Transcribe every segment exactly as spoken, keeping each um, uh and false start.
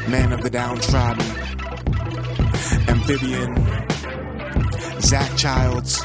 man of the downtrodden, amphibian, Zach Childs.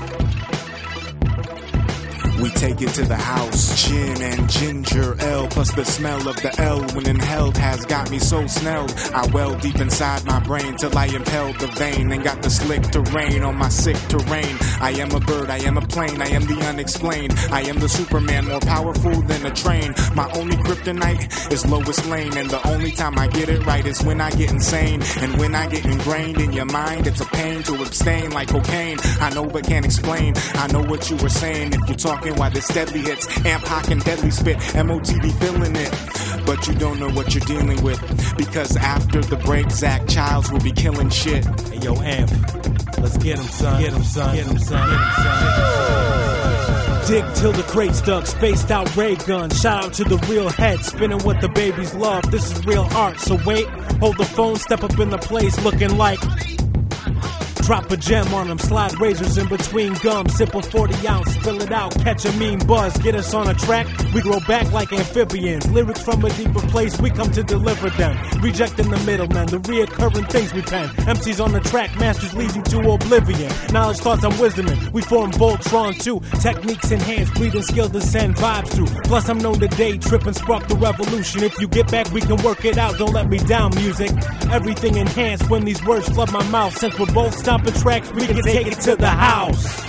We take it to the house. Gin and ginger ale, plus the smell of the L when inhaled has got me so snelled. I well deep inside my brain till I impelled the vein and got the slick terrain on my sick terrain. I am a bird, I am a plane, I am the unexplained. I am the Superman, more powerful than a train. My only kryptonite is Lois Lane, and the only time I get it right is when I get insane. And when I get ingrained in your mind, it's a pain to abstain like cocaine. I know but can't explain. I know what you were saying. If you're talking why this deadly hits, amp hock and deadly spit, M O T B feeling it, but you don't know what you're dealing with, because after the break Zach Childs will be killing shit. Hey yo Amp, let's get him son, get him son, get him son, get him son. Dig till the crate's dug, spaced out ray gun. Shout out to the real head, spinning what the babies love. This is real art, so wait, hold the phone, step up in the place looking like drop a gem on them, slide razors in between gums, sip a forty ounce, spill it out, catch a mean buzz, get us on a track, we grow back like amphibians, lyrics from a deeper place, we come to deliver them, rejecting the middlemen, the reoccurring things we pen, M Cs on the track, masters lead you to oblivion, knowledge, thoughts, and wisdom, we form Voltron too, techniques enhanced, breathing skill to send vibes to, plus I'm known to day trip and spark the revolution, if you get back we can work it out, don't let me down music, everything enhanced when these words flood my mouth, since we're both stopping tracks, we can take it to the house.